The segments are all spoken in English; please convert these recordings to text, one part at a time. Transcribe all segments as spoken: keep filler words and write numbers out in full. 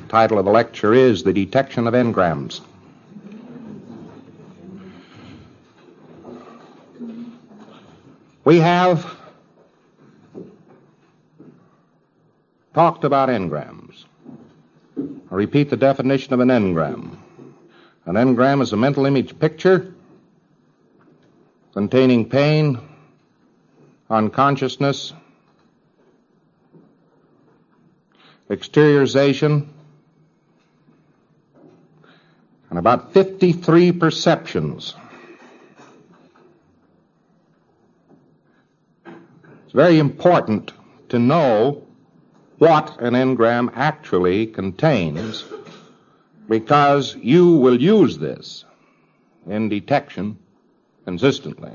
The title of the lecture is The Detection of Engrams. We have talked about engrams. I repeat the definition of an engram. An engram is a mental image picture containing pain, unconsciousness, exteriorization, and about fifty-three perceptions. It's very important to know what an engram actually contains, because you will use this in detection consistently.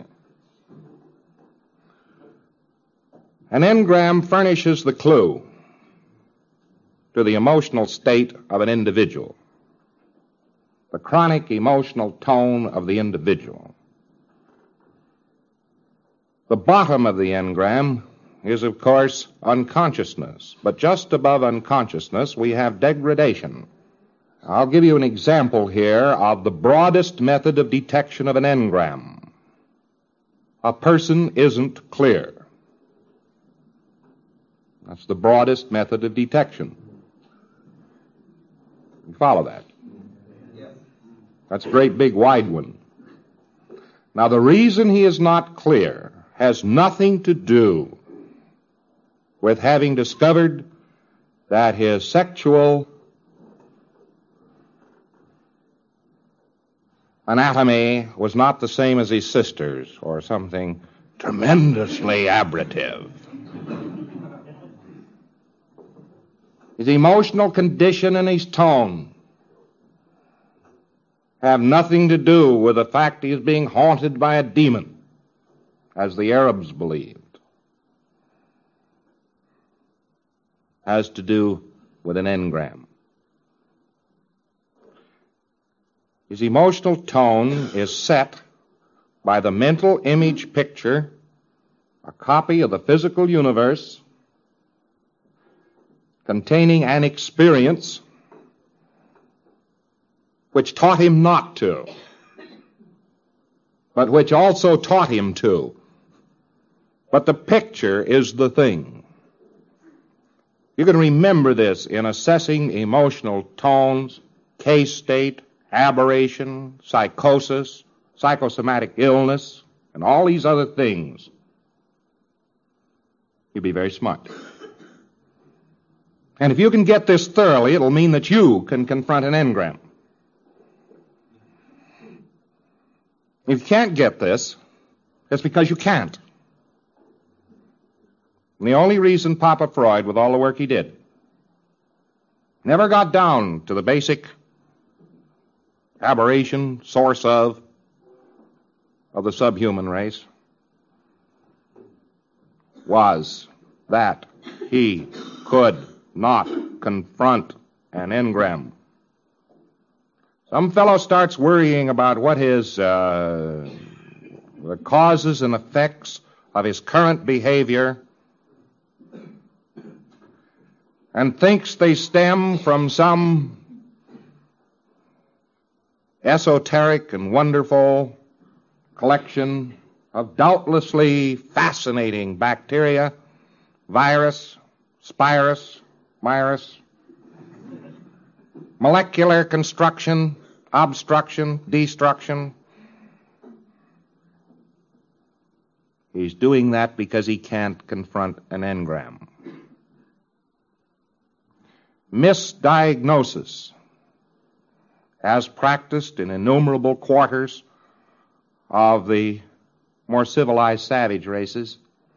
An engram furnishes the clue to the emotional state of an individual, the chronic emotional tone of the individual. The bottom of the engram is, of course, unconsciousness, but just above unconsciousness we have degradation. I'll give you an example here of the broadest method of detection of an engram. A person isn't clear. That's the broadest method of detection. You follow that? That's a great big wide one. Now, the reason he is not clear has nothing to do with having discovered that his sexual anatomy was not the same as his sister's, or something tremendously aberrative. His emotional condition and his tone have nothing to do with the fact he is being haunted by a demon, as the Arabs believed. Has to do with an engram. His emotional tone is set by the mental image picture, a copy of the physical universe containing an experience which taught him not to, but which also taught him to. But the picture is the thing. You can remember this in assessing emotional tones, case state, aberration, psychosis, psychosomatic illness, and all these other things. You'll be very smart. And if you can get this thoroughly, it'll mean that you can confront an engram. If you can't get this, it's because you can't. And the only reason Papa Freud, with all the work he did, never got down to the basic aberration, source of, of the subhuman race, was that he could not confront an engram. Some fellow starts worrying about what his, uh, the causes and effects of his current behavior, and thinks they stem from some esoteric and wonderful collection of doubtlessly fascinating bacteria, virus, spirus, virus, molecular construction, obstruction, destruction. He's doing that because he can't confront an engram. Misdiagnosis, as practiced in innumerable quarters of the more civilized savage races,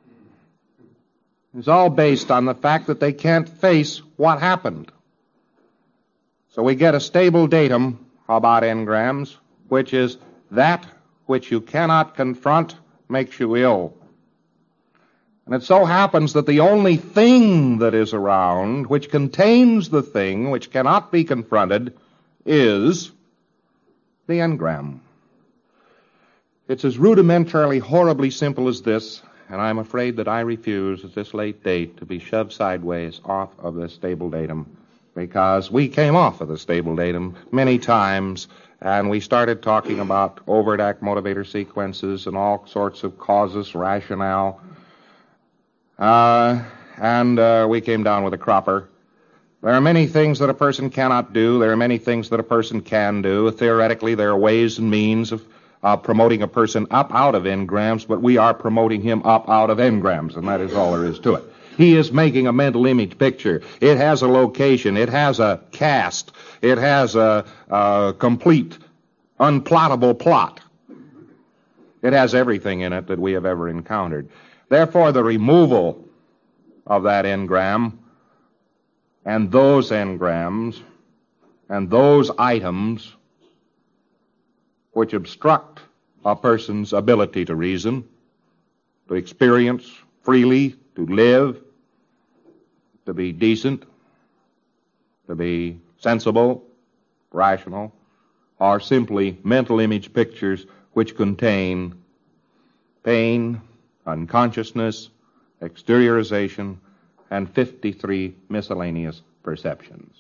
is all based on the fact that they can't face what happened. So we get a stable datum about engrams, which is that which you cannot confront makes you ill. And it so happens that the only thing that is around, which contains the thing which cannot be confronted, is the engram. It's as rudimentarily, horribly simple as this, and I'm afraid that I refuse at this late date to be shoved sideways off of this stable datum because we came off of the stable datum many times, and we started talking about overt act motivator sequences and all sorts of causes, rationale, uh, and uh, we came down with a cropper. There are many things that a person cannot do. There are many things that a person can do. Theoretically, there are ways and means of uh, promoting a person up out of engrams, but we are promoting him up out of engrams, and that is all there is to it. He is making a mental image picture. It has a location. It has a cast. It has a, a complete, unplottable plot. It has everything in it that we have ever encountered. Therefore, the removal of that engram and those engrams and those items which obstruct a person's ability to reason, to experience freely, to live, to be decent, to be sensible, rational, are simply mental image pictures which contain pain, unconsciousness, exteriorization, and fifty-three miscellaneous perceptions.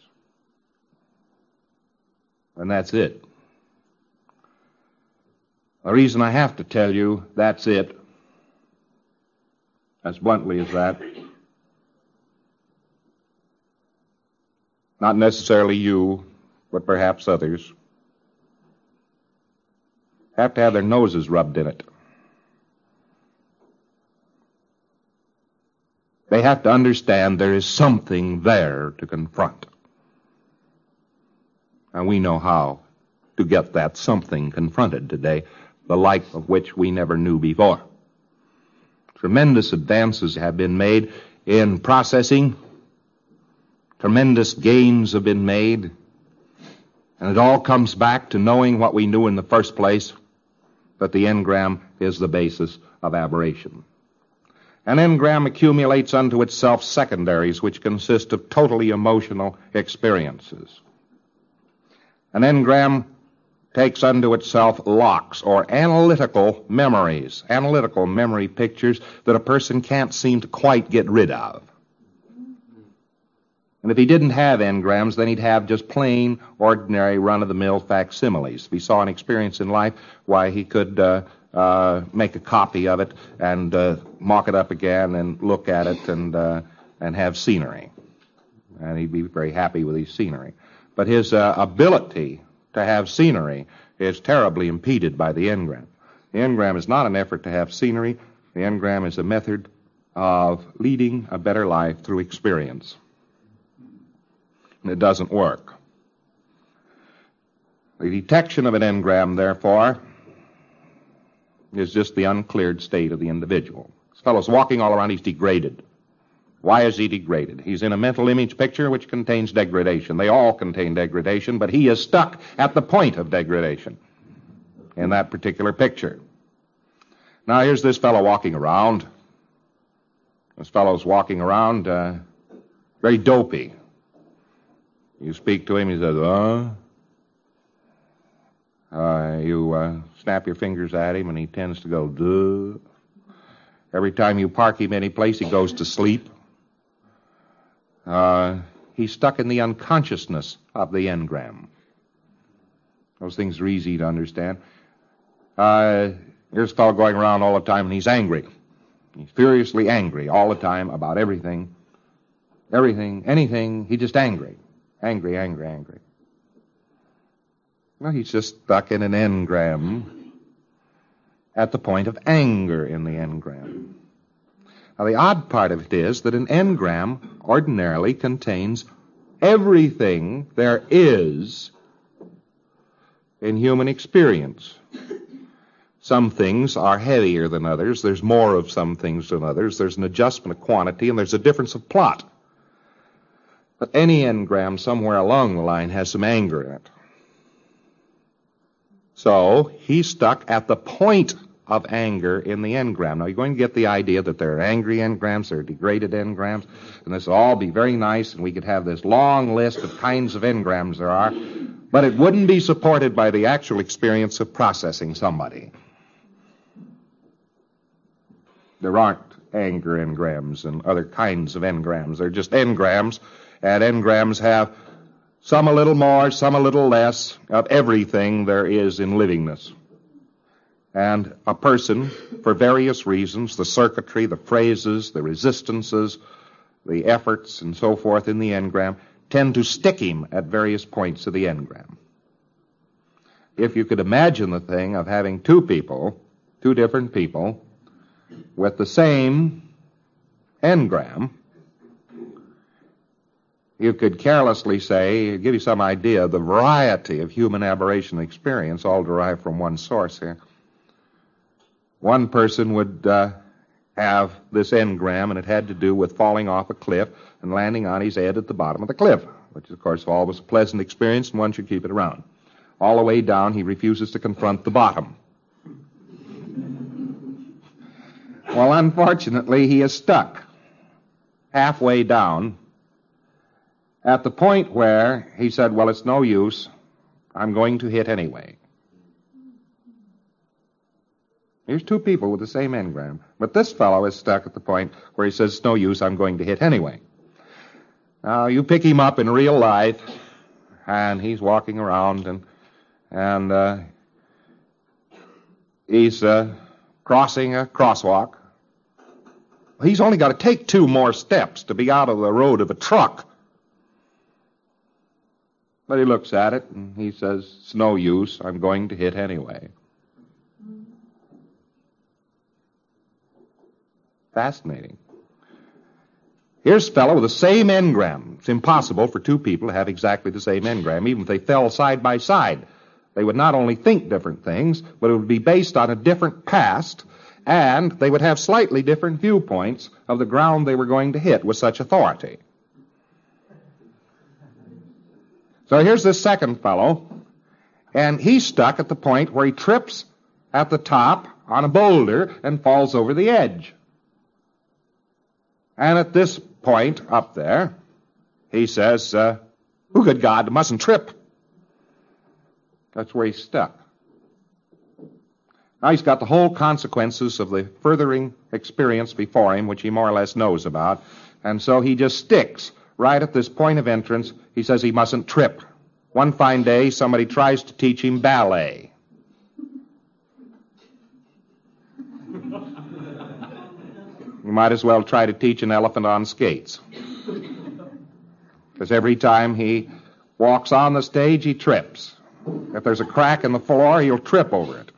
And that's it. The reason I have to tell you that's it, as bluntly as that, not necessarily you, but perhaps others, have to have their noses rubbed in it. They have to understand there is something there to confront. And we know how to get that something confronted today, the like of which we never knew before. Tremendous advances have been made in processing. Tremendous gains have been made. And it all comes back to knowing what we knew in the first place, that the engram is the basis of aberration. An engram accumulates unto itself secondaries which consist of totally emotional experiences. An engram takes unto itself locks or analytical memories, analytical memory pictures that a person can't seem to quite get rid of. And if he didn't have engrams, then he'd have just plain, ordinary, run-of-the-mill facsimiles. If he saw an experience in life, why, he could uh, uh, make a copy of it and uh, mock it up again and look at it and uh, and have scenery. And he'd be very happy with his scenery. But his uh, ability to have scenery is terribly impeded by the engram. The engram is not an effort to have scenery. The engram is a method of leading a better life through experience. And it doesn't work. The detection of an engram, therefore, is just the uncleared state of the individual. This fellow's walking all around, he's degraded. Why is he degraded? He's in a mental image picture which contains degradation. They all contain degradation, but he is stuck at the point of degradation in that particular picture. Now, here's this fellow walking around. This fellow's walking around uh, very dopey. You speak to him, he says, uh, uh you uh, snap your fingers at him, and he tends to go, duh. Every time you park him any place, he goes to sleep. Uh, he's stuck in the unconsciousness of the engram. Those things are easy to understand. Uh, here's a fellow going around all the time, and he's angry. He's furiously angry all the time about everything. Everything, anything, he's just angry. Angry, angry, angry. Well, he's just stuck in an engram at the point of anger in the engram. Now, the odd part of it is that an engram ordinarily contains everything there is in human experience. Some things are heavier than others. There's more of some things than others. There's an adjustment of quantity, and there's a difference of plot. But any engram somewhere along the line has some anger in it. So he's stuck at the point of anger in the engram. Now, you're going to get the idea that there are angry engrams, there are degraded engrams, and this will all be very nice, and we could have this long list of kinds of engrams there are, but it wouldn't be supported by the actual experience of processing somebody. There aren't anger engrams and other kinds of engrams. They're just engrams, and engrams have some a little more, some a little less, of everything there is in livingness. And a person, for various reasons, the circuitry, the phrases, the resistances, the efforts, and so forth in the engram, tend to stick him at various points of the engram. If you could imagine the thing of having two people, two different people, with the same engram, you could carelessly say, give you some idea of the variety of human aberration experience, all derived from one source here. One person would uh, have this engram, and it had to do with falling off a cliff and landing on his head at the bottom of the cliff, which, of course, always a pleasant experience, and one should keep it around. All the way down, he refuses to confront the bottom. Well, unfortunately, he is stuck halfway down at the point where he said, well, it's no use, I'm going to hit anyway. Here's two people with the same engram, but this fellow is stuck at the point where he says, it's no use, I'm going to hit anyway. Now, you pick him up in real life, and he's walking around, and and uh, he's uh, crossing a crosswalk. He's only got to take two more steps to be out of the road of a truck. But he looks at it, and he says, it's no use, I'm going to hit anyway. Fascinating. Here's a fellow with the same engram. It's impossible for two people to have exactly the same engram. Even if they fell side by side, they would not only think different things, but it would be based on a different past, and they would have slightly different viewpoints of the ground they were going to hit with such authority. So here's this second fellow, and he's stuck at the point where he trips at the top on a boulder and falls over the edge. And at this point up there, he says, uh, oh, good God, mustn't trip. That's where he's stuck. Now he's got the whole consequences of the furthering experience before him, which he more or less knows about, and so he just sticks right at this point of entrance. He says he mustn't trip. One fine day, somebody tries to teach him ballet. You might as well try to teach an elephant on skates. Because every time he walks on the stage, he trips. If there's a crack in the floor, he'll trip over it.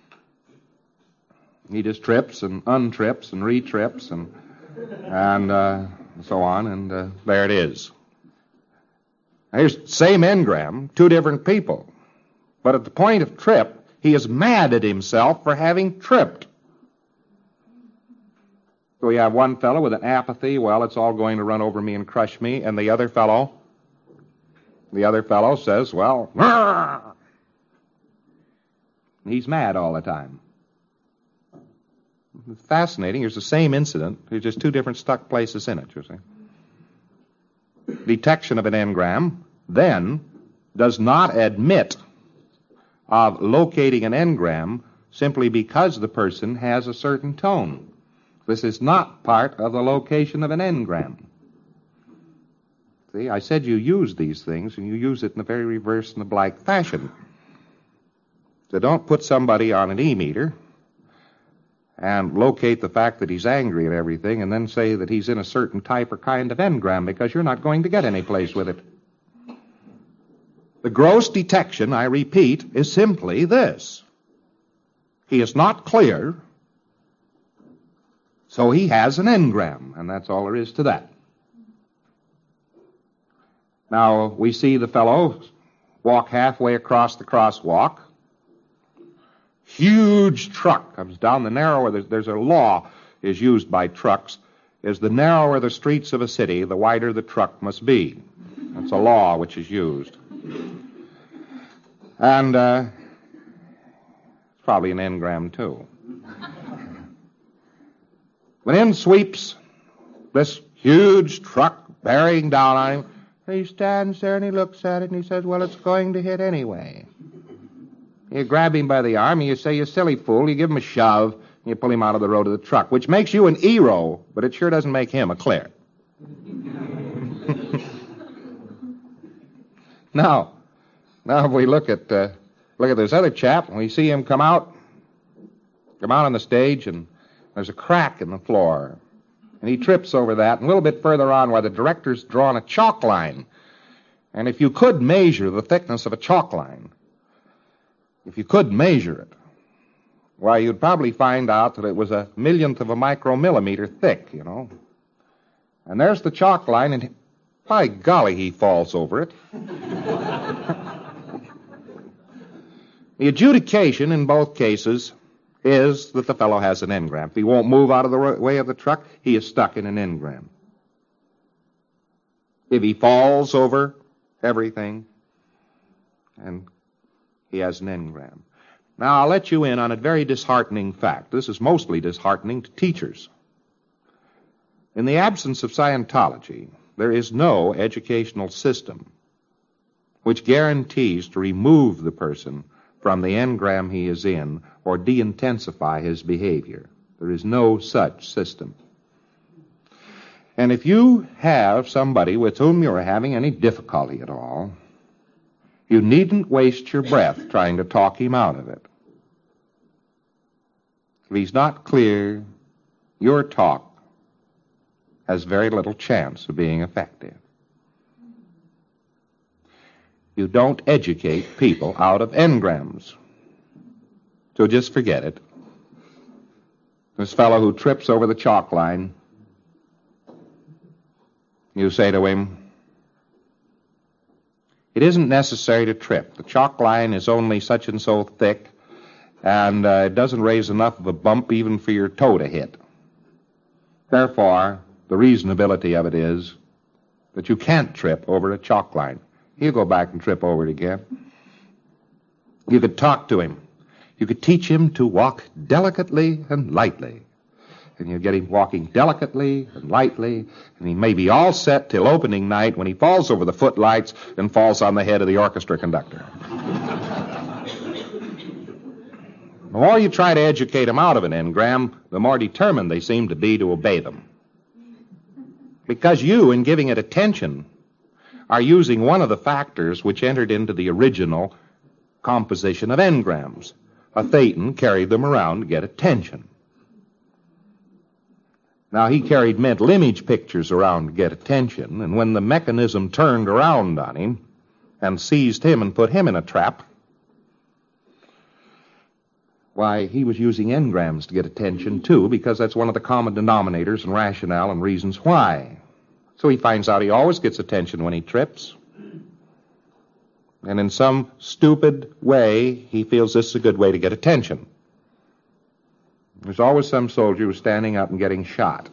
He just trips and untrips and retrips and and uh, so on, and uh, there it is. Here's the same engram, two different people. But at the point of trip, he is mad at himself for having tripped. So we have one fellow with an apathy, well, it's all going to run over me and crush me, and the other fellow, the other fellow says, well, Rrr! He's mad all the time. It's fascinating. Here's the same incident. There's just two different stuck places in it, you see. Detection of an engram, then, does not admit of locating an engram simply because the person has a certain tone. This is not part of the location of an engram. See, I said you use these things, and you use it in a very reverse and oblique fashion. So don't put somebody on an E-meter and locate the fact that he's angry and everything, and then say that he's in a certain type or kind of engram, because you're not going to get any place with it. The gross detection, I repeat, is simply this. He is not clear, so he has an engram, and that's all there is to that. Now, we see the fellow walk halfway across the crosswalk. Huge truck comes down. The narrower, there's, there's a law is used by trucks, is the narrower the streets of a city, the wider the truck must be. That's a law which is used. And uh, it's probably an engram, too. When in sweeps this huge truck bearing down on him, he stands there and he looks at it and he says, well, it's going to hit anyway. You grab him by the arm and you say, you silly fool, you give him a shove, and you pull him out of the road of the truck, which makes you an hero, but it sure doesn't make him a clear. Now, now if we look at uh, look at this other chap, and we see him come out, come out on the stage, and there's a crack in the floor, and he trips over that. And a little bit further on, where the director's drawn a chalk line, and if you could measure the thickness of a chalk line, if you could measure it, why, you'd probably find out that it was a millionth of a micromillimeter thick, you know. And there's the chalk line, and by golly, he falls over it. The adjudication in both cases is that the fellow has an engram. If he won't move out of the way of the truck, he is stuck in an engram. If he falls over everything, and he has an engram. Now, I'll let you in on a very disheartening fact. This is mostly disheartening to teachers. In the absence of Scientology, there is no educational system which guarantees to remove the person from the engram he is in or de-intensify his behavior. There is no such system. And if you have somebody with whom you're having any difficulty at all, you needn't waste your breath trying to talk him out of it. If he's not clear, your talk has very little chance of being effective. You don't educate people out of engrams. So just forget it. This fellow who trips over the chalk line, you say to him, it isn't necessary to trip. The chalk line is only such and so thick, and uh, it doesn't raise enough of a bump even for your toe to hit. Therefore, the reasonability of it is that you can't trip over a chalk line. He'll go back and trip over it again. You could talk to him. You could teach him to walk delicately and lightly. And you get him walking delicately and lightly, and he may be all set till opening night when he falls over the footlights and falls on the head of the orchestra conductor. The more you try to educate them out of an engram, the more determined they seem to be to obey them. Because you, in giving it attention, are using one of the factors which entered into the original composition of engrams. A Thetan carried them around to get attention. Now, he carried mental image pictures around to get attention, and when the mechanism turned around on him and seized him and put him in a trap, why, he was using engrams to get attention, too, because that's one of the common denominators and rationale and reasons why. So he finds out he always gets attention when he trips. And in some stupid way, he feels this is a good way to get attention. There's always some soldier who's standing up and getting shot.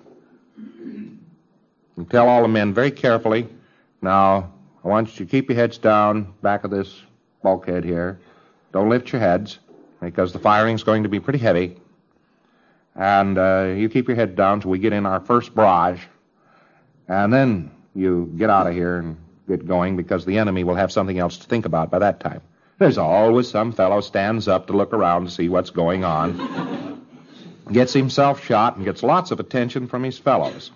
You tell all the men very carefully, now, I want you to keep your heads down back of this bulkhead here. Don't lift your heads, because the firing's going to be pretty heavy. And uh, you keep your head down till we get in our first barrage. And then you get out of here and get going, because the enemy will have something else to think about by that time. There's always some fellow stands up to look around to see what's going on. Gets himself shot and gets lots of attention from his fellows.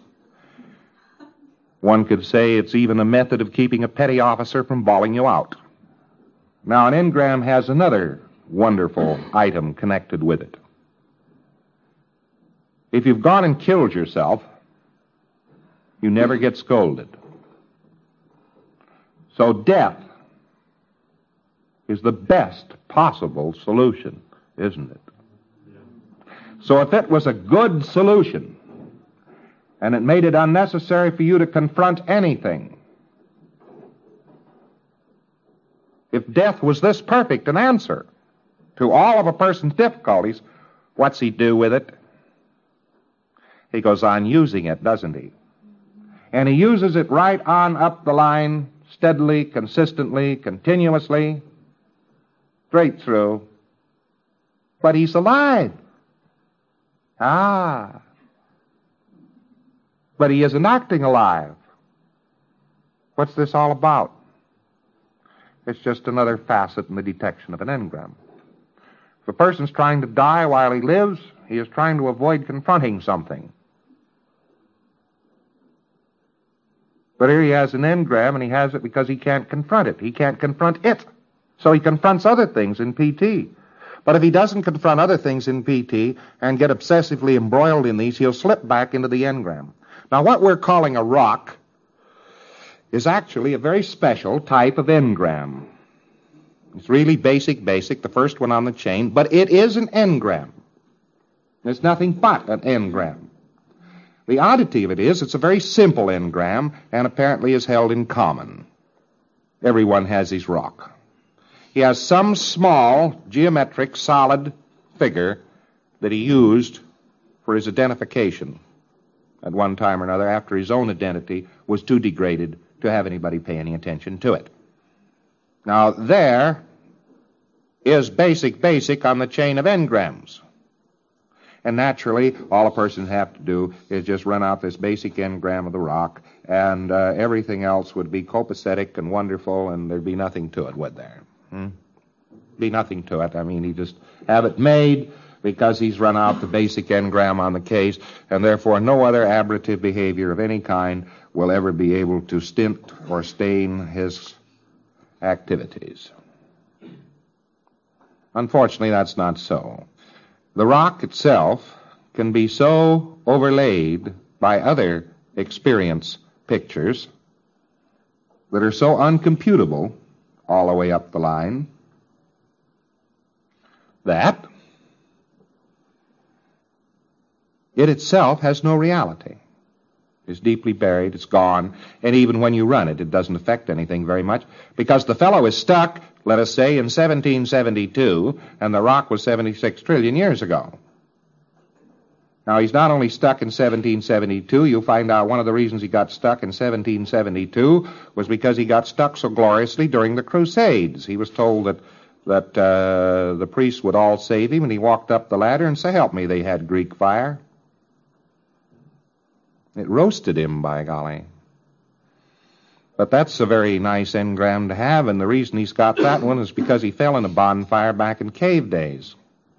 One could say it's even a method of keeping a petty officer from bawling you out. Now, an engram has another wonderful item connected with it. If you've gone and killed yourself, you never get scolded. So death is the best possible solution, isn't it? So if it was a good solution, and it made it unnecessary for you to confront anything, if death was this perfect an answer to all of a person's difficulties, what's he do with it? He goes on using it, doesn't he? And he uses it right on up the line, steadily, consistently, continuously, straight through. But he's alive. Ah. But he isn't acting alive. What's this all about? It's just another facet in the detection of an engram. If a person's trying to die while he lives, he is trying to avoid confronting something. But here he has an engram, and he has it because he can't confront it. He can't confront it. So he confronts other things in P T. But if he doesn't confront other things in P T and get obsessively embroiled in these, he'll slip back into the engram. Now, what we're calling a rock is actually a very special type of engram. It's really basic, basic, the first one on the chain, but it is an engram. It's nothing but an engram. The oddity of it is it's a very simple engram and apparently is held in common. Everyone has his rock. He has some small, geometric, solid figure that he used for his identification at one time or another after his own identity was too degraded to have anybody pay any attention to it. Now, there is basic, basic on the chain of engrams. And naturally, all a person would have to do is just run out this basic engram of the rock, and uh, everything else would be copacetic and wonderful, and there'd be nothing to it, would there? Hmm? Be nothing to it. I mean, he just have it made because he's run out the basic engram on the case, and therefore no other aberrative behavior of any kind will ever be able to stint or stain his activities. Unfortunately, that's not so. The rock itself can be so overlaid by other experience pictures that are so uncomputable all the way up the line that it itself has no reality. It's deeply buried, it's gone, and even when you run it, it doesn't affect anything very much, because the fellow is stuck, let us say, in seventeen seventy-two, and the rock was seventy-six trillion years ago. Now, he's not only stuck in seventeen seventy-two, you'll find out one of the reasons he got stuck in seventeen seventy-two was because he got stuck so gloriously during the Crusades. He was told that that uh, the priests would all save him, and he walked up the ladder and said, "Help me," they had Greek fire. It roasted him, by golly. But that's a very nice engram to have, and the reason he's got that one is because he fell in a bonfire back in cave days.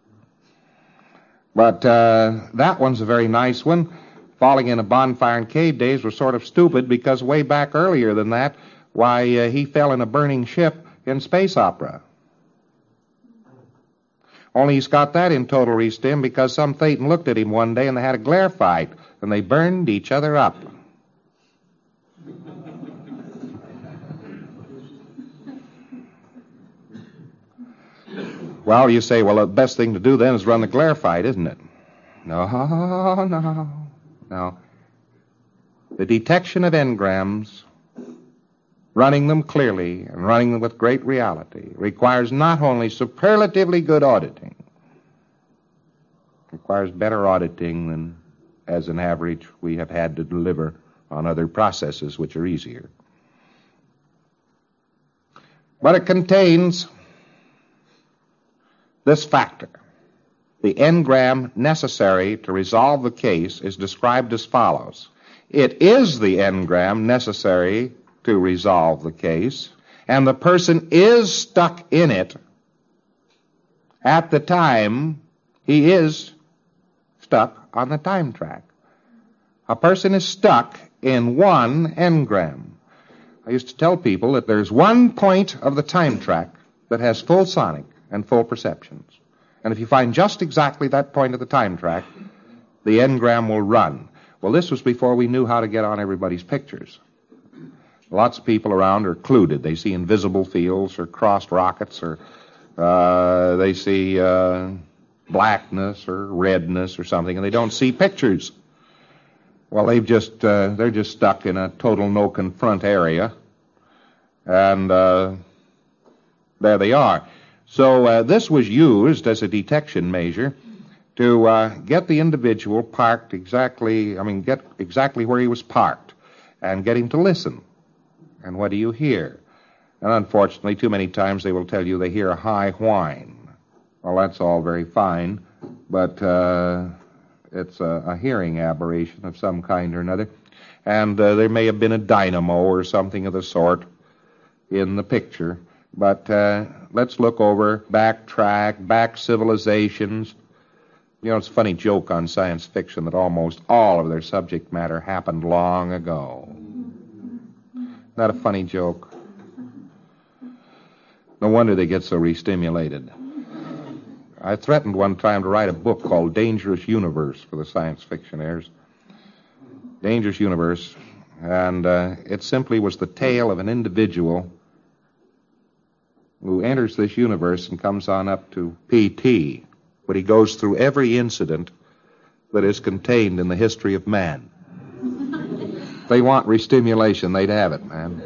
But uh, that one's a very nice one. Falling in a bonfire in cave days was sort of stupid because way back earlier than that, why, uh, he fell in a burning ship in space opera. Only he's got that in total re-stim because some Thetan looked at him one day and they had a glare fight, and they burned each other up. Well, you say, well, the best thing to do then is run the glare fight, isn't it? No, no, no. The detection of engrams, running them clearly and running them with great reality, requires not only superlatively good auditing, requires better auditing than, as an average, we have had to deliver on other processes which are easier. But it contains this factor. The engram necessary to resolve the case is described as follows. It is the engram necessary to resolve the case, and the person is stuck in it at the time he is stuck on the time track. A person is stuck in one engram. I used to tell people that there's one point of the time track that has full sonic and full perceptions. And if you find just exactly that point of the time track, the engram will run. Well, this was before we knew how to get on everybody's pictures. Lots of people around are occluded. They see invisible fields or crossed rockets, or uh, they see uh, blackness or redness or something, and they don't see pictures. Well, they've just uh, they're just stuck in a total no confront area, and uh, there they are. So uh, this was used as a detection measure to uh, get the individual parked exactly, I mean, get exactly where he was parked and get him to listen. And what do you hear? And unfortunately, too many times they will tell you they hear a high whine. Well, that's all very fine, but uh, it's a, a hearing aberration of some kind or another. And uh, there may have been a dynamo or something of the sort in the picture. But uh, let's look over backtrack, back civilizations. You know, it's a funny joke on science fiction that almost all of their subject matter happened long ago. Not a funny joke. No wonder they get so re-stimulated. I threatened one time to write a book called Dangerous Universe for the science fictionaires. Dangerous Universe. And uh, it simply was the tale of an individual who enters this universe and comes on up to P T, but he goes through every incident that is contained in the history of man. If they want re-stimulation, they'd have it, man.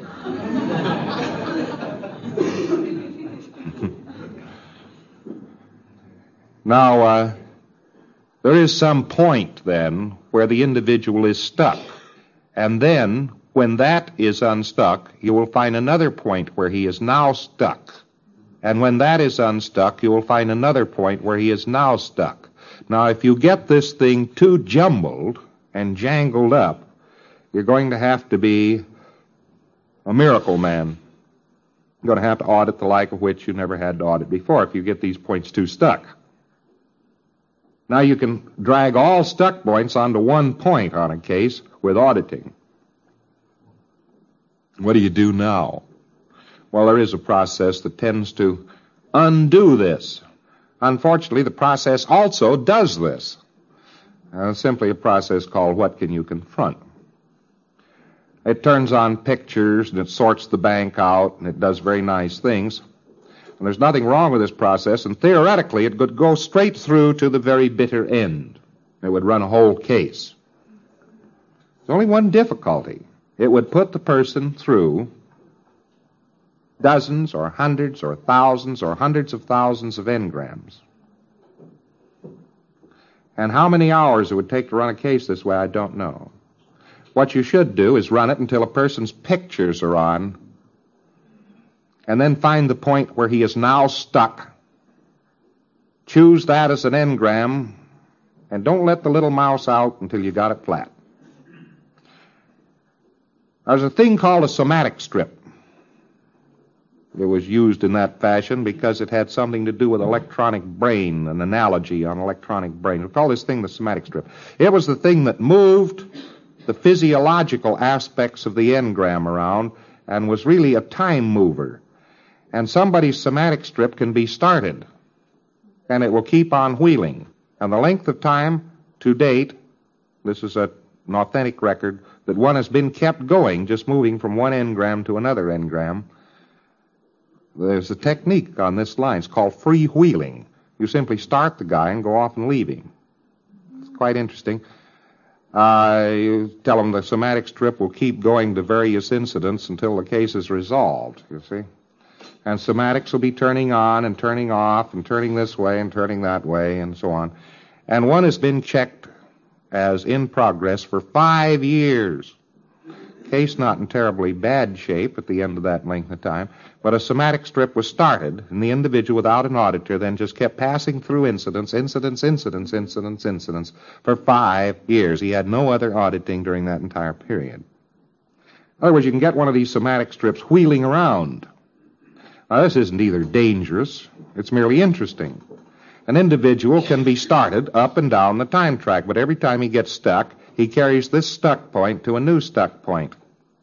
Now, uh, there is some point, then, where the individual is stuck. And then, when that is unstuck, you will find another point where he is now stuck. And when that is unstuck, you will find another point where he is now stuck. Now, if you get this thing too jumbled and jangled up, you're going to have to be a miracle man. You're going to have to audit the like of which you never had to audit before if you get these points too stuck. Now you can drag all stuck points onto one point on a case with auditing. What do you do now? Well, there is a process that tends to undo this. Unfortunately, the process also does this. Uh, it's simply a process called What Can You Confront? It turns on pictures, and it sorts the bank out, and it does very nice things. And there's nothing wrong with this process, and theoretically it could go straight through to the very bitter end. It would run a whole case. There's only one difficulty. It would put the person through dozens or hundreds or thousands or hundreds of thousands of engrams. And how many hours it would take to run a case this way, I don't know. What you should do is run it until a person's pictures are on, and then find the point where he is now stuck. Choose that as an engram, and don't let the little mouse out until you got it flat. There's a thing called a somatic strip. It was used in that fashion because it had something to do with electronic brain, an analogy on electronic brain. We call this thing the somatic strip. It was the thing that moved the physiological aspects of the engram around and was really a time mover. And somebody's somatic strip can be started, and it will keep on wheeling. And the length of time to date, this is a, an authentic record, that one has been kept going, just moving from one engram to another engram. There's a technique on this line. It's called freewheeling. You simply start the guy and go off and leave him. It's quite interesting. Uh, you tell him the somatic strip will keep going to various incidents until the case is resolved, you see. And somatics will be turning on and turning off and turning this way and turning that way and so on. And one has been checked as in progress for five years. Case not in terribly bad shape at the end of that length of time, but a somatic strip was started, and the individual without an auditor then just kept passing through incidents, incidents, incidents, incidents, incidents for five years. He had no other auditing during that entire period. In other words, you can get one of these somatic strips wheeling around. Now, this isn't either dangerous, it's merely interesting. An individual can be started up and down the time track, but every time he gets stuck, he carries this stuck point to a new stuck point.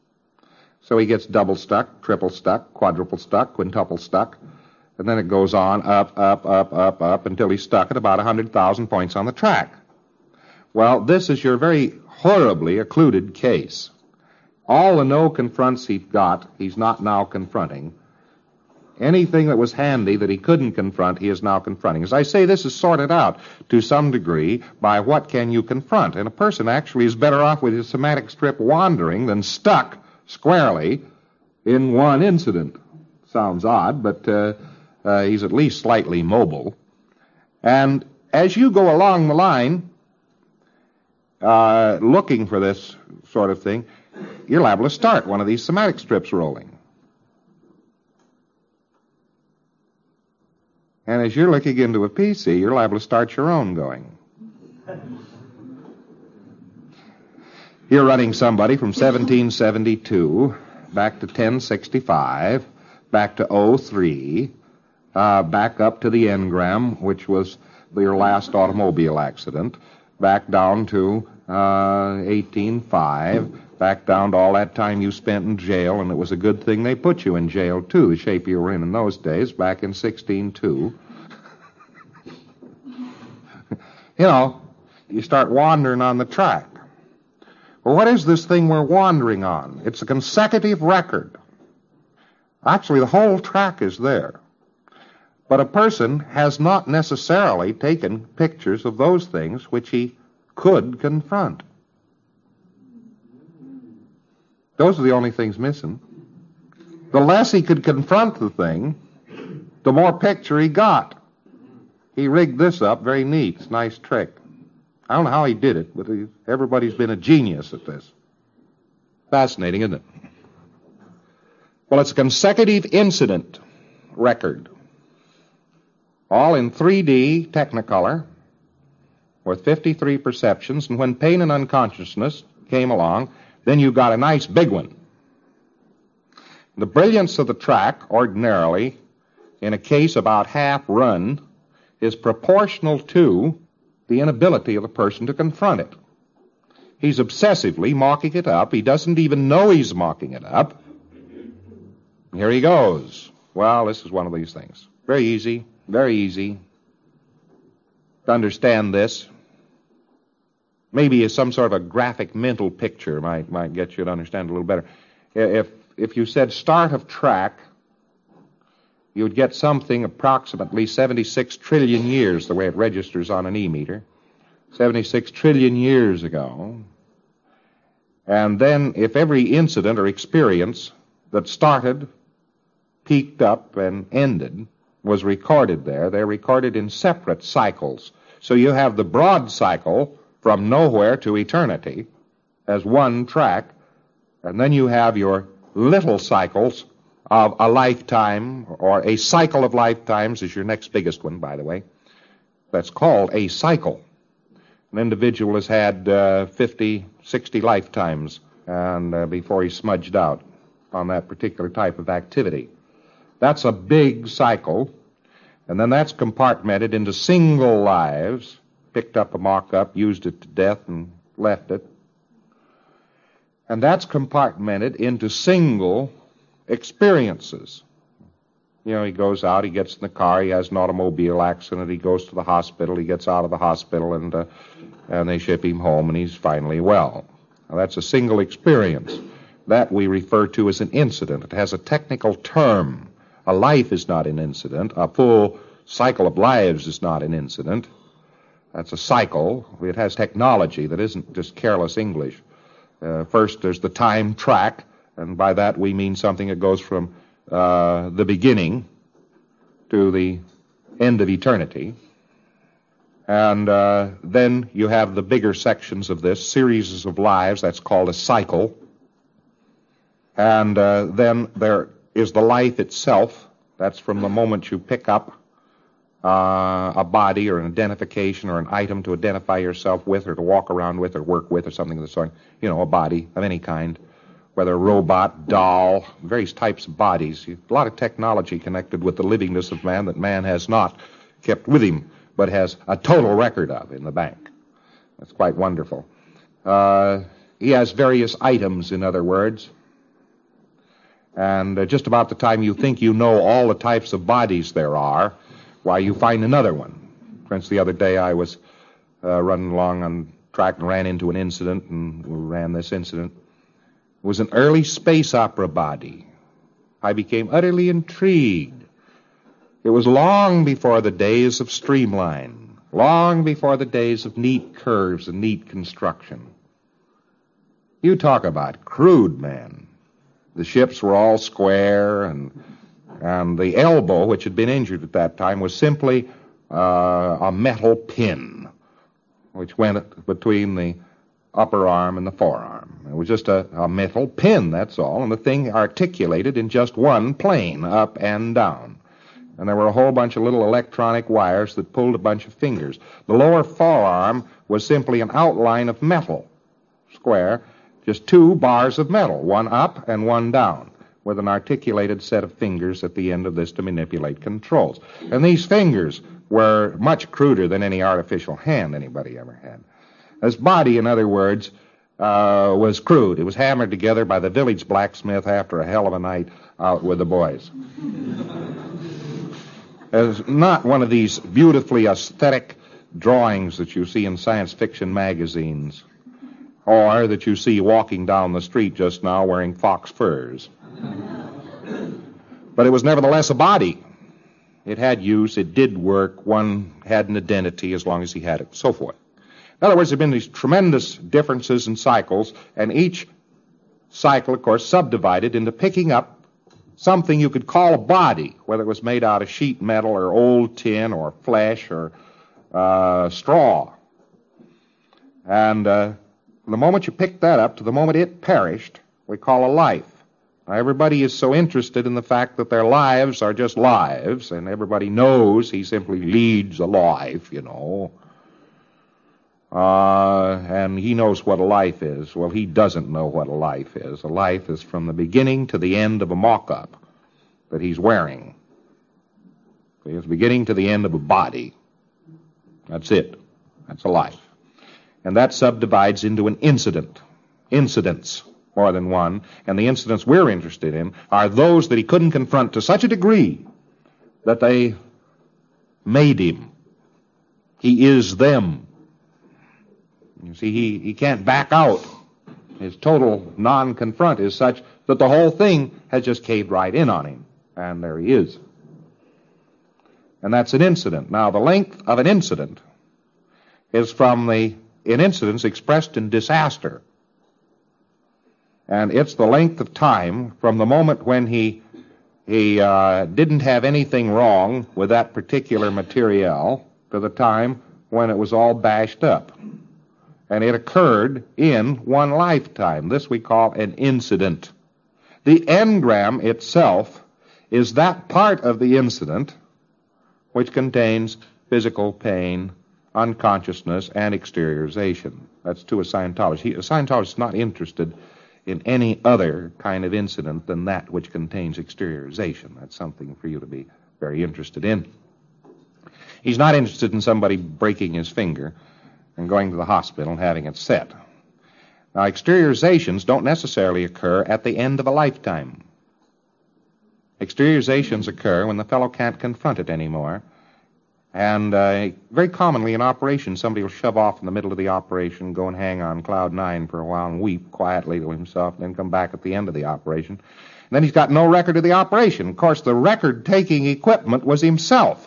So he gets double stuck, triple stuck, quadruple stuck, quintuple stuck, and then it goes on up, up, up, up, up, until he's stuck at about one hundred thousand points on the track. Well, this is your very horribly occluded case. All the no confronts he's got, he's not now confronting. Anything that was handy that he couldn't confront, he is now confronting. As I say, this is sorted out to some degree by what can you confront. And a person actually is better off with his somatic strip wandering than stuck squarely in one incident. Sounds odd, but uh, uh, he's at least slightly mobile. And as you go along the line, uh, looking for this sort of thing, you're liable to start one of these somatic strips rolling. And as you're looking into a P C, you're liable to start your own going. You're running somebody from seventeen seventy-two back to ten sixty-five, back to oh three, uh, back up to the engram, which was your last automobile accident, back down to uh, eighteen five, Back down to all that time you spent in jail, and it was a good thing they put you in jail, too, the shape you were in in those days, back in sixteen oh two. You know, you start wandering on the track. Well, what is this thing we're wandering on? It's a consecutive record. Actually, the whole track is there. But a person has not necessarily taken pictures of those things which he could confront. Those are the only things missing. The less he could confront the thing, the more picture he got. He rigged this up very neat. It's a nice trick. I don't know how he did it, but he, everybody's been a genius at this. Fascinating, isn't it? Well, it's a consecutive incident record. All in three D Technicolor with fifty-three perceptions, and when pain and unconsciousness came along, then you got a nice big one. The brilliance of the track, ordinarily, in a case about half run, is proportional to the inability of the person to confront it. He's obsessively mocking it up. He doesn't even know he's mocking it up. Here he goes. Well, this is one of these things. Very easy, very easy to understand this. Maybe as some sort of a graphic mental picture might might get you to understand a little better. If if you said start of track, you would get something approximately seventy-six trillion years, the way it registers on an E-meter, seventy-six trillion years ago. And then if every incident or experience that started, peaked up, and ended was recorded there, they're recorded in separate cycles. So you have the broad cycle from nowhere to eternity as one track, and then you have your little cycles of a lifetime, or a cycle of lifetimes is your next biggest one, by the way. That's called a cycle. An individual has had uh, fifty, sixty lifetimes and uh, before he's smudged out on that particular type of activity. That's a big cycle, and then that's compartmented into single lives, picked up a mock-up, used it to death, and left it. And that's compartmented into single experiences. You know, he goes out, he gets in the car, he has an automobile accident, he goes to the hospital, he gets out of the hospital, and uh, and they ship him home, and he's finally well. Now, that's a single experience. That we refer to as an incident. It has a technical term. A life is not an incident. A full cycle of lives is not an incident. That's a cycle. It has technology that isn't just careless English. Uh, first, there's the time track, and by that we mean something that goes from uh, the beginning to the end of eternity. And uh, then you have the bigger sections of this, series of lives, that's called a cycle. And uh, then there is the life itself. That's from the moment you pick up uh, a body or an identification or an item to identify yourself with, or to walk around with, or work with, or something of the sort. You know, a body of any kind, whether a robot, doll, various types of bodies. A lot of technology connected with the livingness of man that man has not kept with him, but has a total record of in the bank. That's quite wonderful. Uh, he has various items, in other words. And uh, just about the time you think you know all the types of bodies there are, why, you find another one. For instance, the other day I was uh, running along on track and ran into an incident, and we ran this incident. It was an early space opera body. I became utterly intrigued. It was long before the days of streamline, long before the days of neat curves and neat construction. You talk about crude, man. The ships were all square, and and the elbow, which had been injured at that time, was simply uh, a metal pin, which went between the upper arm and the forearm. It was just a, a metal pin, that's all, and the thing articulated in just one plane, up and down. And there were a whole bunch of little electronic wires that pulled a bunch of fingers. The lower forearm was simply an outline of metal, square, just two bars of metal, one up and one down, with an articulated set of fingers at the end of this to manipulate controls. And these fingers were much cruder than any artificial hand anybody ever had. This body, in other words, uh, was crude. It was hammered together by the village blacksmith after a hell of a night out with the boys. It's not one of these beautifully aesthetic drawings that you see in science fiction magazines, or that you see walking down the street just now wearing fox furs. But it was nevertheless a body. It had use, it did work, one had an identity as long as he had it, so forth. In other words, there have been these tremendous differences in cycles, and each cycle, of course, subdivided into picking up something you could call a body, whether it was made out of sheet metal or old tin or flesh or uh, straw. And uh, from the moment you picked that up to the moment it perished, we call a life. Now, everybody is so interested in the fact that their lives are just lives, and everybody knows he simply leads a life, you know. Uh, and he knows what a life is. Well, he doesn't know what a life is. A life is from the beginning to the end of a mock-up that he's wearing. It's the beginning to the end of a body. That's it. That's a life. And that subdivides into an incident. Incidents, more than one. And the incidents we're interested in are those that he couldn't confront to such a degree that they made him. He is them. You see, he, he can't back out. His total non-confront is such that the whole thing has just caved right in on him. And there he is. And that's an incident. Now, the length of an incident is from the, in incidents expressed in disaster. And it's the length of time from the moment when he, he uh, didn't have anything wrong with that particular material to the time when it was all bashed up. And it occurred in one lifetime. This we call an incident. The engram itself is that part of the incident which contains physical pain, unconsciousness, and exteriorization. That's to a Scientologist. He, a Scientologist is not interested in any other kind of incident than that which contains exteriorization. That's something for you to be very interested in. He's not interested in somebody breaking his finger and going to the hospital and having it set. Now, exteriorizations don't necessarily occur at the end of a lifetime. Exteriorizations occur when the fellow can't confront it anymore. And uh, very commonly in operation, somebody will shove off in the middle of the operation, go and hang on cloud nine for a while and weep quietly to himself, and then come back at the end of the operation. And then he's got no record of the operation. Of course, the record-taking equipment was himself.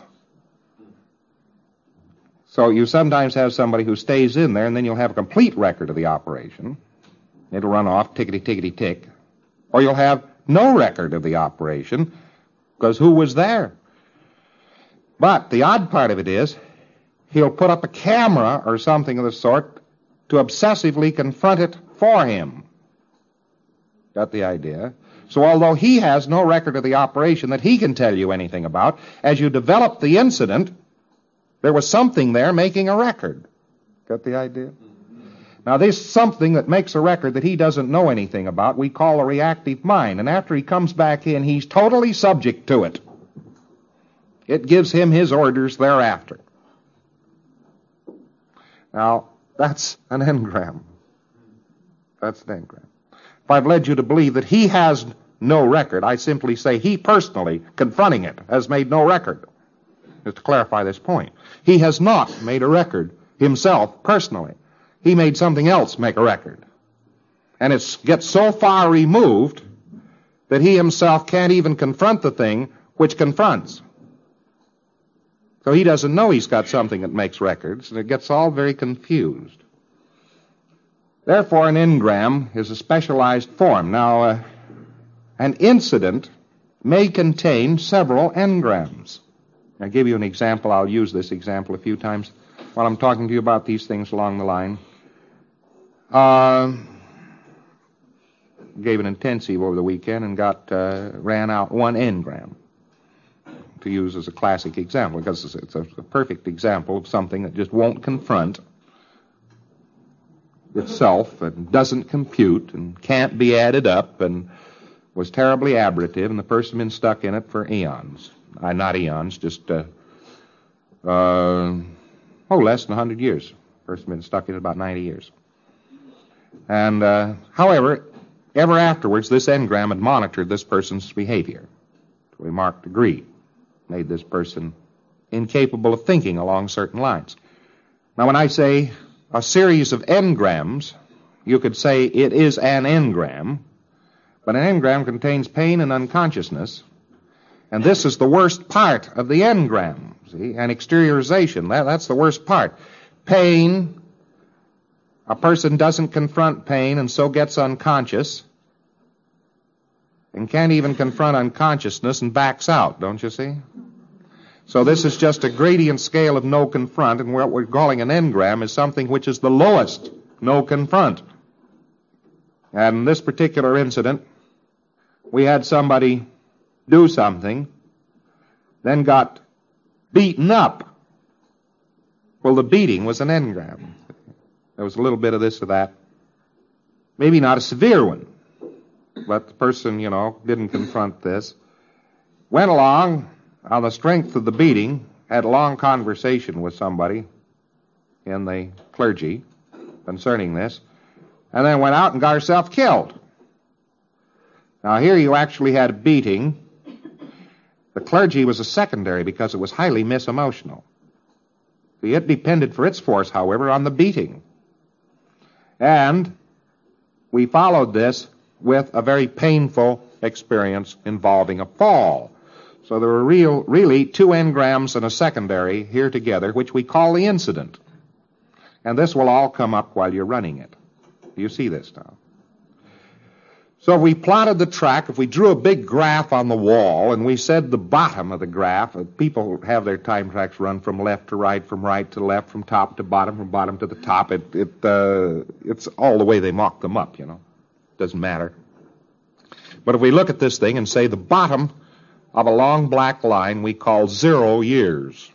So you sometimes have somebody who stays in there, and then you'll have a complete record of the operation. It'll run off tickety-tickety-tick. Or you'll have no record of the operation, because who was there? But the odd part of it is, he'll put up a camera or something of the sort to obsessively confront it for him. Got the idea? So although he has no record of the operation that he can tell you anything about, as you develop the incident, there was something there making a record. Got the idea? Now, this something that makes a record that he doesn't know anything about, we call a reactive mind. And after he comes back in, he's totally subject to it. It gives him his orders thereafter. Now, that's an engram. That's an engram. If I've led you to believe that he has no record, I simply say he personally, confronting it, has made no record. Just to clarify this point. He has not made a record himself personally. He made something else make a record. And it gets so far removed that he himself can't even confront the thing which confronts. So he doesn't know he's got something that makes records, and it gets all very confused. Therefore, an engram is a specialized form. Now, uh, an incident may contain several engrams. I'll give you an example. I'll use this example a few times while I'm talking to you about these things along the line. Uh, gave an intensive over the weekend and got uh, ran out one engram to use as a classic example, because it's, it's a, a perfect example of something that just won't confront itself and doesn't compute and can't be added up and was terribly aberrative, and the person been stuck in it for eons. Uh, not eons, just, uh, uh, oh, less than one hundred years. The person been stuck in it about ninety years. And, uh, however, ever afterwards, this engram had monitored this person's behavior to a marked degree, made this person incapable of thinking along certain lines. Now, when I say a series of engrams, you could say it is an engram, but an engram contains pain and unconsciousness, and this is the worst part of the engram, see, and exteriorization, that, that's the worst part. Pain, a person doesn't confront pain and so gets unconscious, and can't even confront unconsciousness and backs out, don't you see? So this is just a gradient scale of no confront, and what we're calling an engram is something which is the lowest no confront. And in this particular incident, we had somebody do something, then got beaten up. Well, the beating was an engram. There was a little bit of this or that. Maybe not a severe one, but the person, you know, didn't confront this. Went along on the strength of the beating, had a long conversation with somebody in the clergy concerning this, and then went out and got herself killed. Now, here you actually had a beating. The clergy was a secondary because it was highly misemotional. It depended for its force, however, on the beating. And we followed this with a very painful experience involving a fall. So there were real, really two engrams and a secondary here together, which we call the incident. And this will all come up while you're running it. Do you see this now? So if we plotted the track, if we drew a big graph on the wall, and we said the bottom of the graph, people have their time tracks run from left to right, from right to left, from top to bottom, from bottom to the top. It, it, uh, it's all the way they mock them up, you know. Doesn't matter. But if we look at this thing and say the bottom of a long black line we call zero years.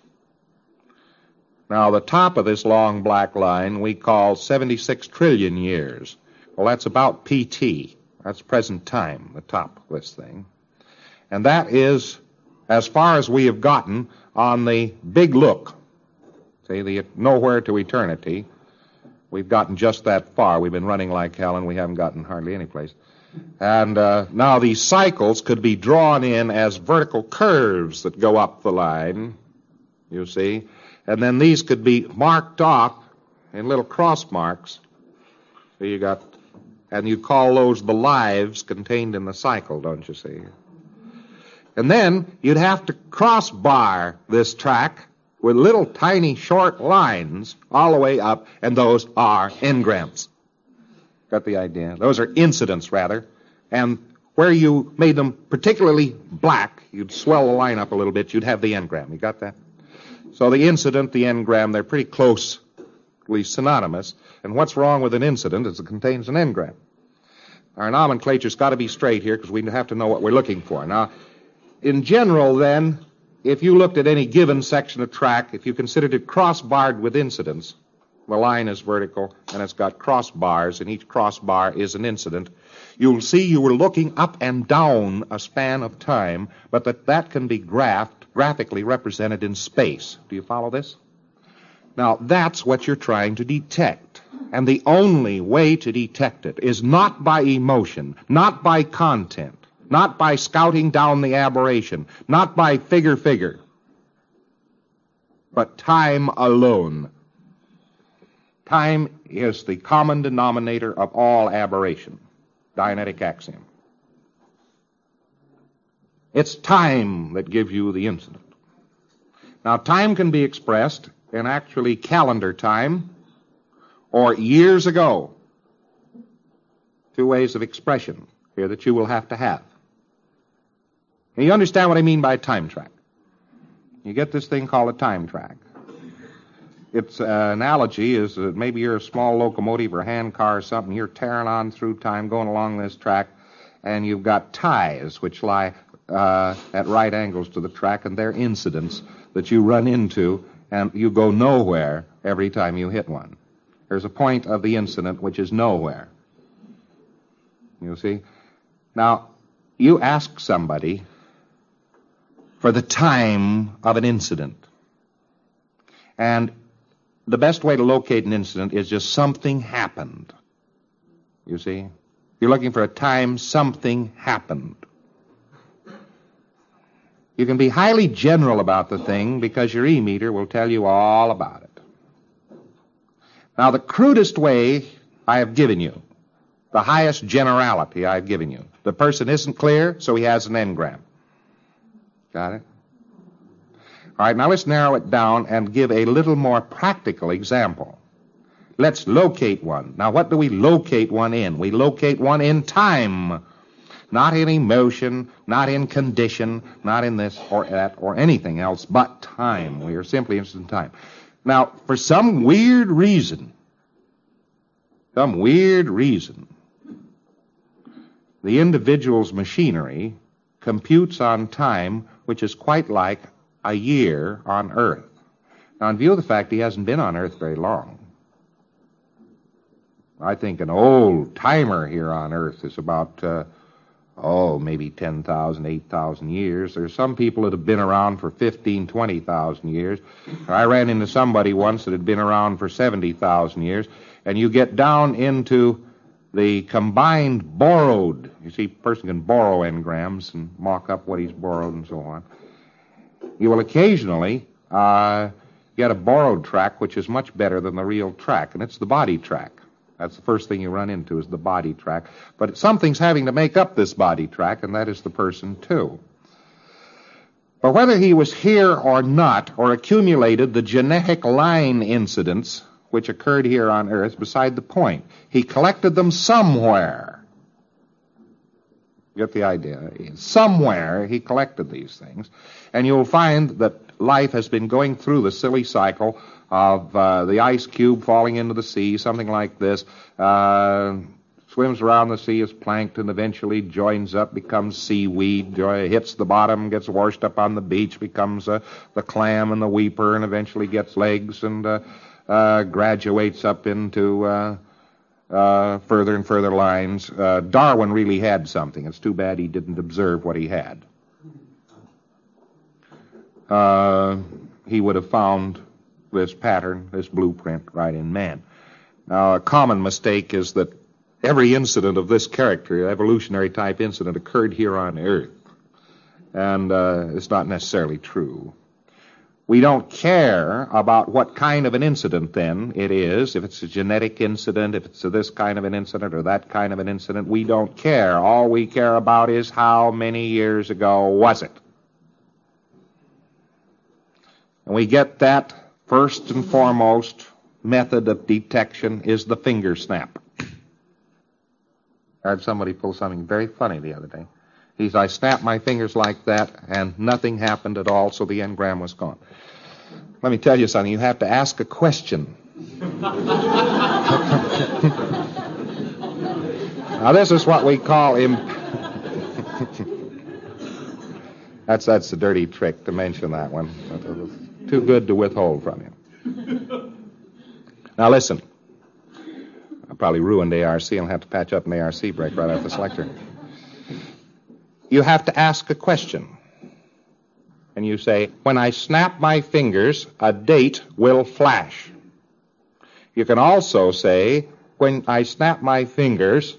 Now, the top of this long black line we call seventy-six trillion years. Well, that's about P T. That's present time, the top of this thing. And that is as far as we have gotten on the big look. See, the nowhere to eternity. We've gotten just that far. We've been running like hell, and we haven't gotten hardly any place. And uh, now these cycles could be drawn in as vertical curves that go up the line, you see. And then these could be marked off in little cross marks. So you got, and you call those the lives contained in the cycle, don't you see? And then you'd have to crossbar this track with little tiny short lines all the way up, and those are engrams. Got the idea? Those are incidents, rather. And where you made them particularly black, you'd swell the line up a little bit, you'd have the engram. You got that? So the incident, the engram, they're pretty closely synonymous. And what's wrong with an incident is it contains an engram. Our nomenclature's got to be straight here because we have to know what we're looking for. Now, in general, then, if you looked at any given section of track, if you considered it cross-barred with incidents, the line is vertical, and it's got crossbars, and each crossbar is an incident, you'll see you were looking up and down a span of time, but that that can be graphed, graphically represented in space. Do you follow this? Now, that's what you're trying to detect. And the only way to detect it is not by emotion, not by content, not by scouting down the aberration, not by figure-figure, but time alone. Time is the common denominator of all aberration. Dianetic axiom. It's time that gives you the incident. Now, time can be expressed in actually calendar time or years ago. Two ways of expression here that you will have to have. Now, you understand what I mean by time track. You get this thing called a time track. Its uh, analogy is that maybe you're a small locomotive or hand car or something. You're tearing on through time, going along this track, and you've got ties which lie uh, at right angles to the track, and they're incidents that you run into, and you go nowhere every time you hit one. There's a point of the incident which is nowhere. You see? Now, you ask somebody for the time of an incident, and the best way to locate an incident is just something happened. you see. You're looking for a time something happened. You can be highly general about the thing because your E-meter will tell you all about it. Now, the crudest way I have given you, the highest generality I've given you. The person isn't clear, so he has an engram. Got it? All right, now let's narrow it down and give a little more practical example. Let's locate one. Now, what do we locate one in? We locate one in time, not in emotion, not in condition, not in this or that or anything else but time. We are simply interested in time. Now, for some weird reason, some weird reason, the individual's machinery computes on time which is quite like a year on Earth. Now, in view of the fact he hasn't been on Earth very long, I think an old timer here on Earth is about, uh, oh, maybe ten thousand, eight thousand years. There's some people that have been around for fifteen, twenty thousand years. I ran into somebody once that had been around for seventy thousand years. And you get down into the combined borrowed. You see, a person can borrow engrams and mock up what he's borrowed and so on. You will occasionally uh, get a borrowed track which is much better than the real track, and it's the body track. That's the first thing you run into is the body track. But something's having to make up this body track, and that is the person, too. But whether he was here or not, or accumulated the genetic line incidents which occurred here on Earth, beside the point. He collected them somewhere. Get the idea? Somewhere he collected these things. And you'll find that life has been going through the silly cycle of uh, the ice cube falling into the sea, something like this, uh, swims around the sea as plankton, eventually joins up, becomes seaweed, hits the bottom, gets washed up on the beach, becomes uh, the clam and the weeper, and eventually gets legs and uh, uh, graduates up into uh, uh, further and further lines. Uh, Darwin really had something. It's too bad he didn't observe what he had. Uh, he would have found this pattern, this blueprint, right in man. Now, a common mistake is that every incident of this character, evolutionary type incident, occurred here on Earth. And uh, it's not necessarily true. We don't care about what kind of an incident, then, it is. If it's a genetic incident, if it's a this kind of an incident or that kind of an incident, we don't care. All we care about is how many years ago was it. And we get that first and foremost method of detection is the finger snap. I heard somebody pull something very funny the other day. He said, I snapped my fingers like that, and nothing happened at all, so the engram was gone. Let me tell you something. You have to ask a question. Now, this is what we call imp... that's, that's a dirty trick to mention that one. Too good to withhold from you. Now, listen. I probably ruined A R C. I'll have to patch up an A R C break right after this lecture. You have to ask a question. And you say, when I snap my fingers, a date will flash. You can also say, when I snap my fingers,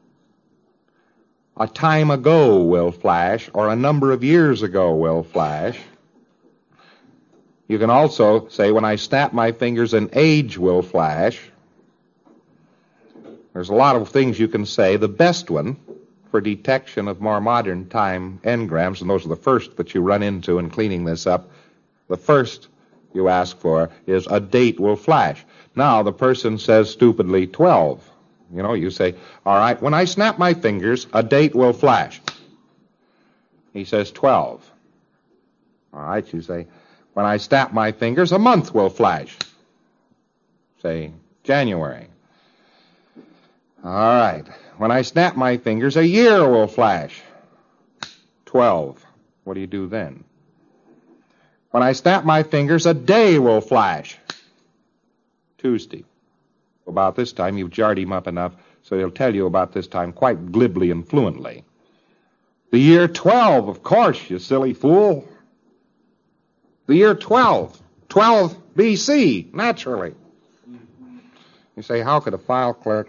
a time ago will flash, or a number of years ago will flash. You can also say, when I snap my fingers, an age will flash. There's a lot of things you can say. The best one for detection of more modern time engrams, and those are the first that you run into in cleaning this up, the first you ask for is a date will flash. Now, the person says stupidly twelve. You know, you say, all right, when I snap my fingers, a date will flash. He says twelve. All right, you say, when I snap my fingers, a month will flash. Say, January. All right. When I snap my fingers, a year will flash. Twelve. What do you do then? When I snap my fingers, a day will flash. Tuesday. About this time, you've jarred him up enough so he'll tell you about this time quite glibly and fluently. The year twelve, of course, you silly fool. The year twelve. twelve B C, naturally. You say, how could a file clerk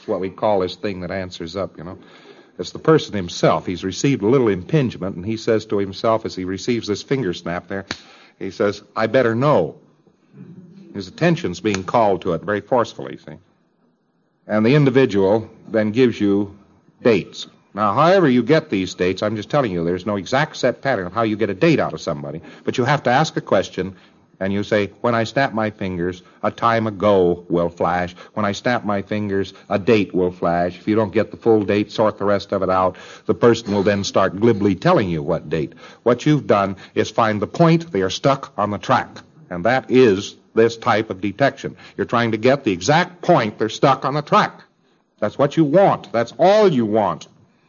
what we call this thing that answers up, you know. It's the person himself. He's received a little impingement, and he says to himself as he receives this finger snap there, he says, I better know. His attention's being called to it very forcefully, see. And the individual then gives you dates. Now, however you get these dates, I'm just telling you, there's no exact set pattern of how you get a date out of somebody. But you have to ask a question, and you say, when I snap my fingers, a time ago will flash. When I snap my fingers, a date will flash. If you don't get the full date, sort the rest of it out. The person will then start glibly telling you what date. What you've done is find the point they are stuck on the track. And that is this type of detection. You're trying to get the exact point they're stuck on the track. That's what you want. That's all you want.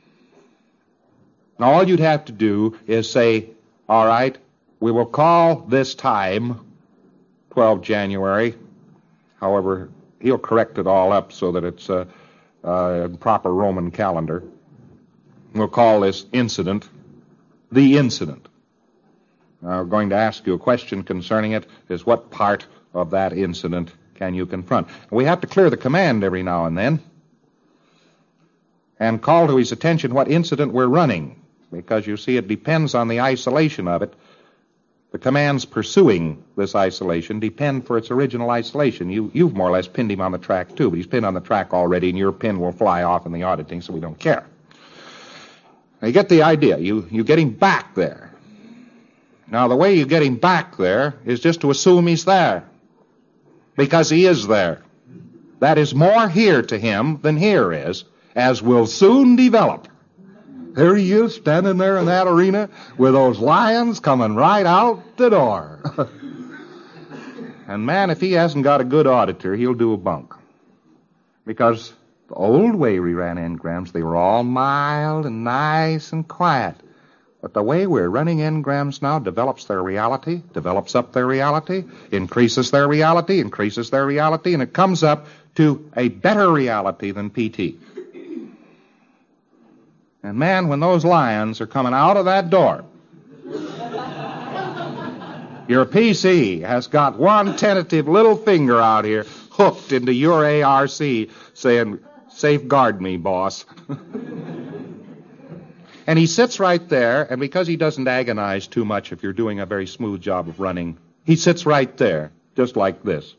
Now, all you'd have to do is say, all right, we will call this time twelve January. However, he'll correct it all up so that it's a, a proper Roman calendar. We'll call this incident the incident. Now, we're going to ask you a question concerning it, is what part of that incident can you confront? We have to clear the command every now and then and call to his attention what incident we're running, because, you see, it depends on the isolation of it. The commands pursuing this isolation depend for its original isolation. You, you've more or less pinned him on the track, too, but he's pinned on the track already, and your pin will fly off in the auditing, so we don't care. Now, you get the idea. You, you get him back there. Now, the way you get him back there is just to assume he's there, because he is there. That is more here to him than here is, as will soon develop. There he is, standing there in that arena with those lions coming right out the door. And, man, if he hasn't got a good auditor, he'll do a bunk. Because the old way we ran engrams, they were all mild and nice and quiet. But the way we're running engrams now develops their reality, develops up their reality, increases their reality, increases their reality, and it comes up to a better reality than P T. And, man, when those lions are coming out of that door, your P C has got one tentative little finger out here hooked into your A R C saying, safeguard me, boss. And he sits right there, and because he doesn't agonize too much if you're doing a very smooth job of running, he sits right there, just like this.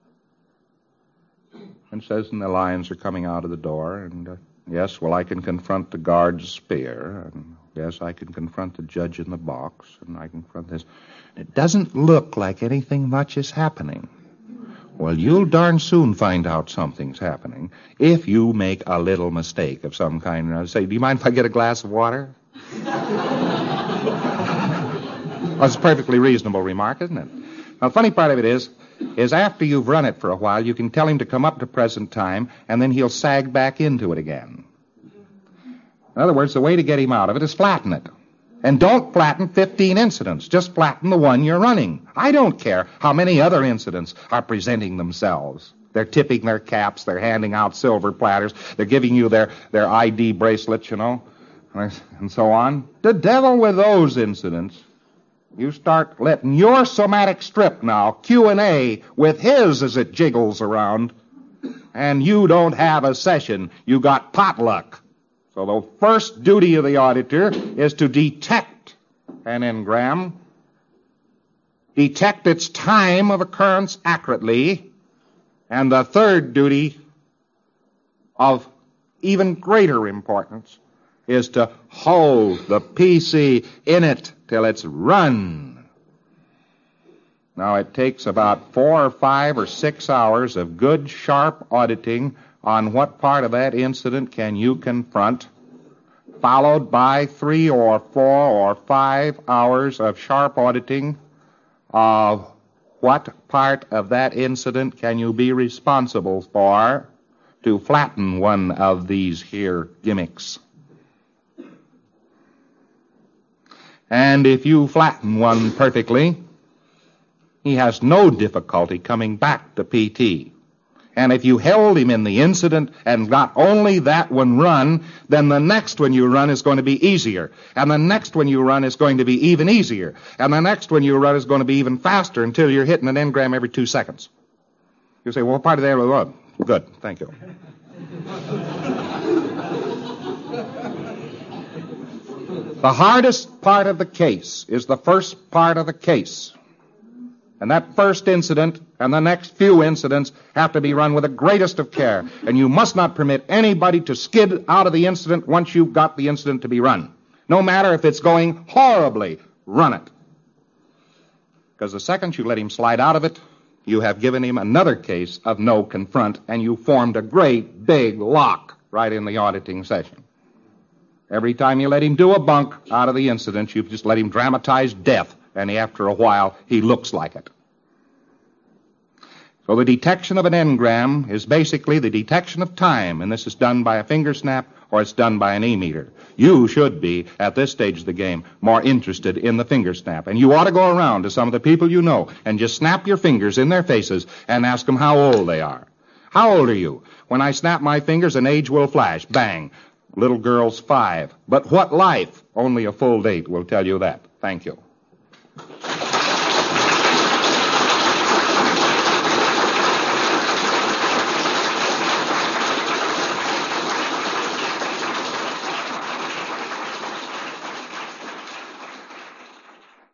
And says, and the lions are coming out of the door, and... Uh, Yes, well, I can confront the guard's spear, and yes, I can confront the judge in the box, and I can confront this. It doesn't look like anything much is happening. Well, you'll darn soon find out something's happening if you make a little mistake of some kind. And I say, do you mind if I get a glass of water? Well, it's a perfectly reasonable remark, isn't it? Now, the funny part of it is, is after you've run it for a while, you can tell him to come up to present time, and then he'll sag back into it again. In other words, the way to get him out of it is flatten it. And don't flatten fifteen incidents. Just flatten the one you're running. I don't care how many other incidents are presenting themselves. They're tipping their caps. They're handing out silver platters. They're giving you their, their I D bracelets, you know, and so on. The devil with those incidents. You start letting your somatic strip now Q and A with his as it jiggles around, and you don't have a session. You got potluck. So the first duty of the auditor is to detect an engram, detect its time of occurrence accurately, and the third duty of even greater importance is to hold the P C in it till it's run. Now, it takes about four or five or six hours of good, sharp auditing on what part of that incident can you confront, followed by three or four or five hours of sharp auditing of what part of that incident can you be responsible for to flatten one of these here gimmicks. And if you flatten one perfectly, he has no difficulty coming back to P T. And if you held him in the incident and got only that one run, then the next one you run is going to be easier. And the next one you run is going to be even easier. And the next one you run is going to be even faster until you're hitting an engram every two seconds. You say, well, what part of that was? Good, thank you. The hardest part of the case is the first part of the case. And that first incident and the next few incidents have to be run with the greatest of care. And you must not permit anybody to skid out of the incident once you've got the incident to be run. No matter if it's going horribly, run it. Because the second you let him slide out of it, you have given him another case of no confront, and you formed a great big lock right in the auditing session. Every time you let him do a bunk out of the incident, you've just let him dramatize death, and after a while, he looks like it. So the detection of an engram is basically the detection of time, and this is done by a finger snap or it's done by an E-meter. You should be, at this stage of the game, more interested in the finger snap, and you ought to go around to some of the people you know and just snap your fingers in their faces and ask them how old they are. How old are you? When I snap my fingers, an age will flash. Bang. Little girl's five. But what life? Only a full date will tell you that. Thank you.